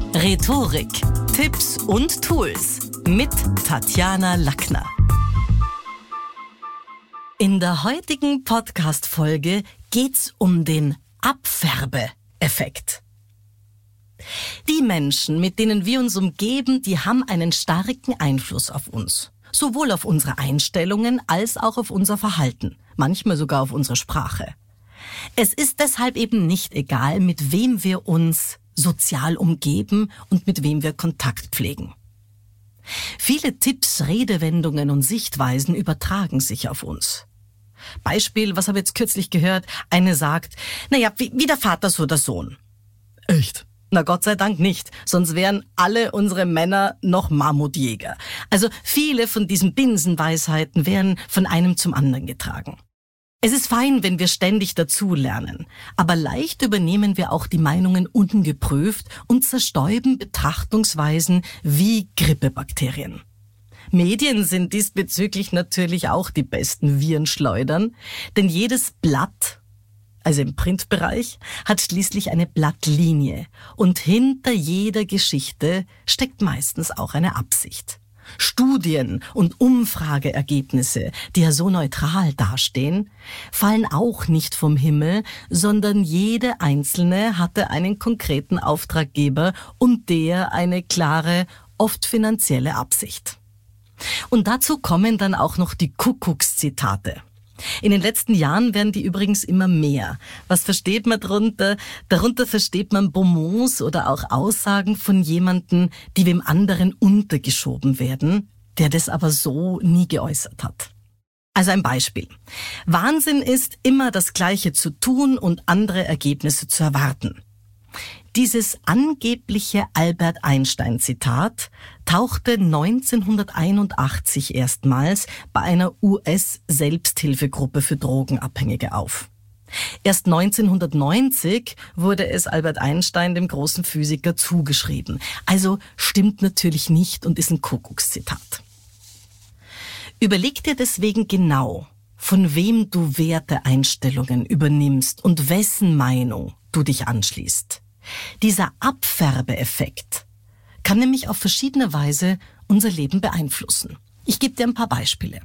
Rhetorik, Tipps und Tools mit Tatjana Lackner. In der heutigen Podcast-Folge geht's um den Abfärbeeffekt. Die Menschen, mit denen wir uns umgeben, die haben einen starken Einfluss auf uns. Sowohl auf unsere Einstellungen als auch auf unser Verhalten, manchmal sogar auf unsere Sprache. Es ist deshalb eben nicht egal, mit wem wir uns sozial umgeben und mit wem wir Kontakt pflegen. Viele Tipps, Redewendungen und Sichtweisen übertragen sich auf uns. Beispiel, was habe ich jetzt kürzlich gehört? Eine sagt, wie der Vater so der Sohn. Echt? Na Gott sei Dank nicht, sonst wären alle unsere Männer noch Mammutjäger. Also viele von diesen Binsenweisheiten werden von einem zum anderen getragen. Es ist fein, wenn wir ständig dazulernen, aber leicht übernehmen wir auch die Meinungen ungeprüft und zerstäuben Betrachtungsweisen wie Grippebakterien. Medien sind diesbezüglich natürlich auch die besten Virenschleudern, denn jedes Blatt, also im Printbereich, hat schließlich eine Blattlinie und hinter jeder Geschichte steckt meistens auch eine Absicht. Studien und Umfrageergebnisse, die ja so neutral dastehen, fallen auch nicht vom Himmel, sondern jede einzelne hatte einen konkreten Auftraggeber und der eine klare, oft finanzielle Absicht. Und dazu kommen dann auch noch die Kuckuckszitate. In den letzten Jahren werden die übrigens immer mehr. Was versteht man darunter? Darunter versteht man Bonmots oder auch Aussagen von jemandem, die dem anderen untergeschoben werden, der das aber so nie geäußert hat. Also ein Beispiel. Wahnsinn ist, immer das Gleiche zu tun und andere Ergebnisse zu erwarten. Dieses angebliche Albert Einstein-Zitat tauchte 1981 erstmals bei einer US-Selbsthilfegruppe für Drogenabhängige auf. Erst 1990 wurde es Albert Einstein, dem großen Physiker, zugeschrieben. Also stimmt natürlich nicht und ist ein Kuckuckszitat. Überleg dir deswegen genau, von wem du Werteeinstellungen übernimmst und wessen Meinung du dich anschließt. Dieser Abfärbeeffekt kann nämlich auf verschiedene Weise unser Leben beeinflussen. Ich gebe dir ein paar Beispiele.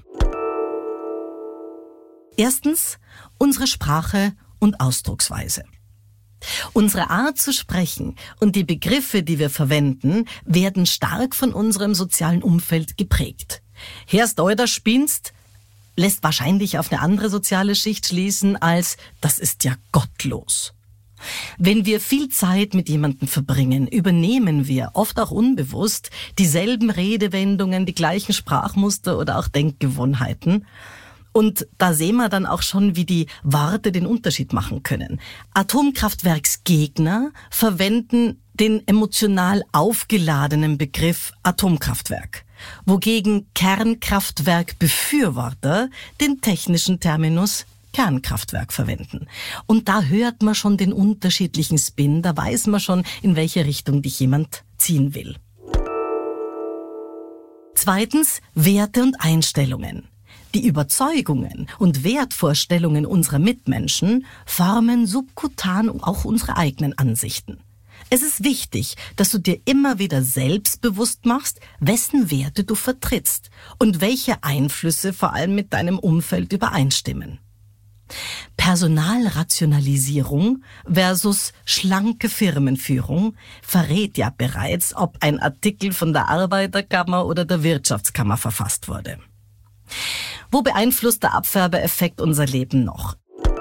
Erstens, unsere Sprache und Ausdrucksweise. Unsere Art zu sprechen und die Begriffe, die wir verwenden, werden stark von unserem sozialen Umfeld geprägt. Hörst du, da spinnst, lässt wahrscheinlich auf eine andere soziale Schicht schließen als, das ist ja gottlos. Wenn wir viel Zeit mit jemandem verbringen, übernehmen wir, oft auch unbewusst, dieselben Redewendungen, die gleichen Sprachmuster oder auch Denkgewohnheiten. Und da sehen wir dann auch schon, wie die Worte den Unterschied machen können. Atomkraftwerksgegner verwenden den emotional aufgeladenen Begriff Atomkraftwerk, wogegen Kernkraftwerkbefürworter den technischen Terminus Kernkraftwerk verwenden. Und da hört man schon den unterschiedlichen Spin, da weiß man schon, in welche Richtung dich jemand ziehen will. Zweitens, Werte und Einstellungen. Die Überzeugungen und Wertvorstellungen unserer Mitmenschen formen subkutan auch unsere eigenen Ansichten. Es ist wichtig, dass du dir immer wieder selbstbewusst machst, wessen Werte du vertrittst und welche Einflüsse vor allem mit deinem Umfeld übereinstimmen. Personalrationalisierung versus schlanke Firmenführung verrät ja bereits, ob ein Artikel von der Arbeiterkammer oder der Wirtschaftskammer verfasst wurde. Wo beeinflusst der Abfärbeeffekt unser Leben noch?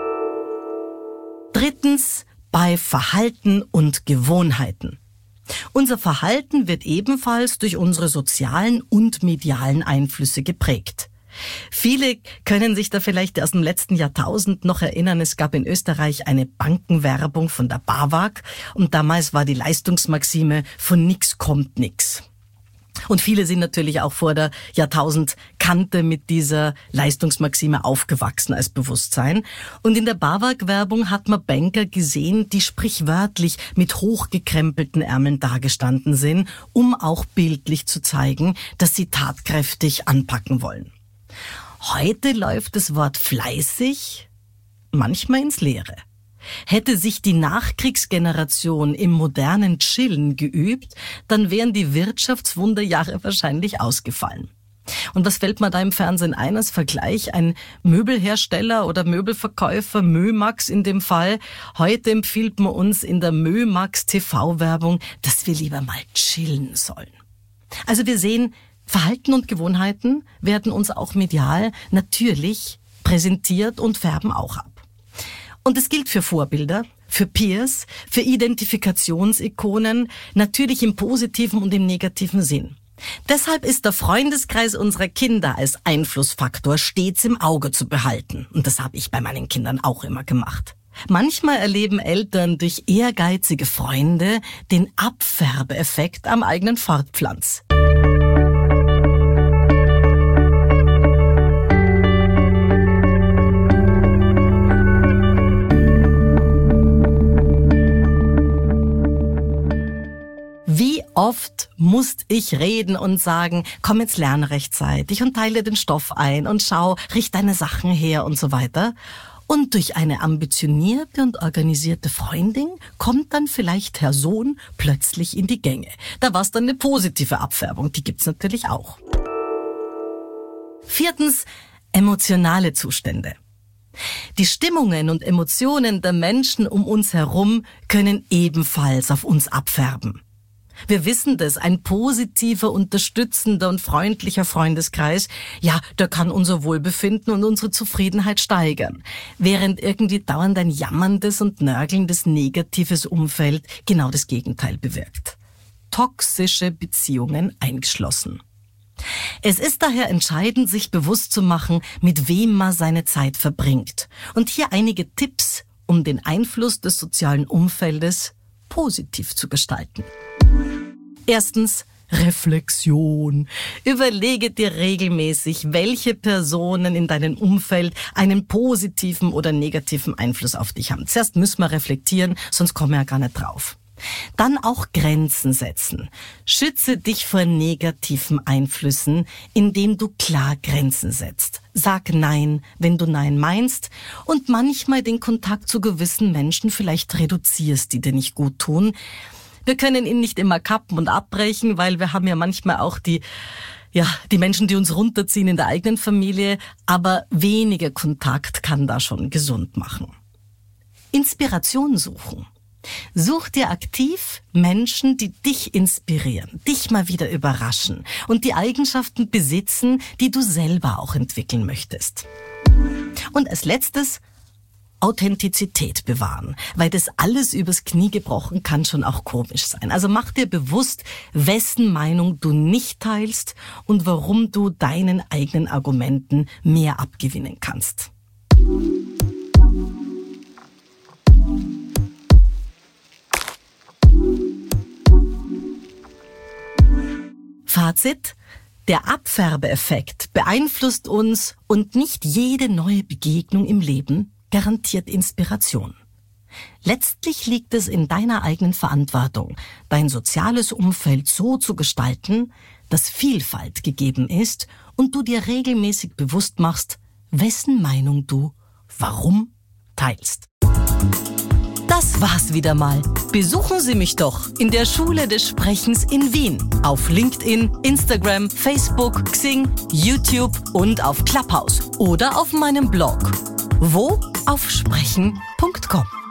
Drittens, bei Verhalten und Gewohnheiten. Unser Verhalten wird ebenfalls durch unsere sozialen und medialen Einflüsse geprägt. Viele können sich da vielleicht aus dem letzten Jahrtausend noch erinnern, es gab in Österreich eine Bankenwerbung von der BAWAG und damals war die Leistungsmaxime, von nix kommt nix. Und viele sind natürlich auch vor der Jahrtausendkante mit dieser Leistungsmaxime aufgewachsen als Bewusstsein. Und in der BAWAG-Werbung hat man Banker gesehen, die sprichwörtlich mit hochgekrempelten Ärmeln dagestanden sind, um auch bildlich zu zeigen, dass sie tatkräftig anpacken wollen. Heute läuft das Wort fleißig manchmal ins Leere. Hätte sich die Nachkriegsgeneration im modernen Chillen geübt, dann wären die Wirtschaftswunderjahre wahrscheinlich ausgefallen. Und was fällt mir da im Fernsehen ein als Vergleich? Ein Möbelhersteller oder Möbelverkäufer, Mömax in dem Fall. Heute empfiehlt man uns in der Mömax TV-Werbung, dass wir lieber mal chillen sollen. Also wir sehen, Verhalten und Gewohnheiten werden uns auch medial natürlich präsentiert und färben auch ab. Und es gilt für Vorbilder, für Peers, für Identifikationsikonen, natürlich im positiven und im negativen Sinn. Deshalb ist der Freundeskreis unserer Kinder als Einflussfaktor stets im Auge zu behalten. Und das habe ich bei meinen Kindern auch immer gemacht. Manchmal erleben Eltern durch ehrgeizige Freunde den Abfärbeeffekt am eigenen Fortpflanz. Wie oft musste ich reden und sagen, komm, jetzt lerne rechtzeitig und teile den Stoff ein und schau, richte deine Sachen her und so weiter. Und durch eine ambitionierte und organisierte Freundin kommt dann vielleicht Herr Sohn plötzlich in die Gänge. Da war es dann eine positive Abfärbung, die gibt's natürlich auch. 4. Emotionale Zustände. Die Stimmungen und Emotionen der Menschen um uns herum können ebenfalls auf uns abfärben. Wir wissen das, ein positiver, unterstützender und freundlicher Freundeskreis, ja, der kann unser Wohlbefinden und unsere Zufriedenheit steigern. Während irgendwie dauernd ein jammerndes und nörgelndes negatives Umfeld genau das Gegenteil bewirkt. Toxische Beziehungen eingeschlossen. Es ist daher entscheidend, sich bewusst zu machen, mit wem man seine Zeit verbringt. Und hier einige Tipps, um den Einfluss des sozialen Umfeldes positiv zu gestalten. 1. Reflexion. Überlege dir regelmäßig, welche Personen in deinem Umfeld einen positiven oder negativen Einfluss auf dich haben. Zuerst müssen wir reflektieren, sonst kommen wir ja gar nicht drauf. Dann auch Grenzen setzen. Schütze dich vor negativen Einflüssen, indem du klar Grenzen setzt. Sag Nein, wenn du Nein meinst und manchmal den Kontakt zu gewissen Menschen vielleicht reduzierst, die dir nicht gut tun. Wir können ihn nicht immer kappen und abbrechen, weil wir haben ja manchmal auch die Menschen, die uns runterziehen in der eigenen Familie, aber weniger Kontakt kann da schon gesund machen. Inspiration suchen. Such dir aktiv Menschen, die dich inspirieren, dich mal wieder überraschen und die Eigenschaften besitzen, die du selber auch entwickeln möchtest. Und als letztes, Authentizität bewahren, weil das alles übers Knie gebrochen kann schon auch komisch sein. Also mach dir bewusst, wessen Meinung du nicht teilst und warum du deinen eigenen Argumenten mehr abgewinnen kannst. Fazit: Der Abfärbeeffekt beeinflusst uns und nicht jede neue Begegnung im Leben garantiert Inspiration. Letztlich liegt es in deiner eigenen Verantwortung, dein soziales Umfeld so zu gestalten, dass Vielfalt gegeben ist und du dir regelmäßig bewusst machst, wessen Meinung du warum teilst. Das war's wieder mal. Besuchen Sie mich doch in der Schule des Sprechens in Wien. Auf LinkedIn, Instagram, Facebook, Xing, YouTube und auf Clubhouse oder auf meinem Blog. Wo? Auf sprechen.com.